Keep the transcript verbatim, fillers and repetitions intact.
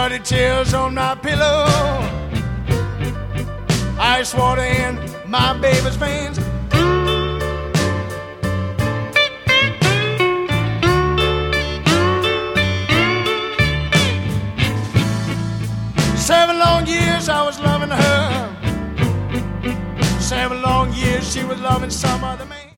Bloody tears on my pillow, ice water in my baby's veins. Seven long years I was loving her. Seven long years she was loving some other man.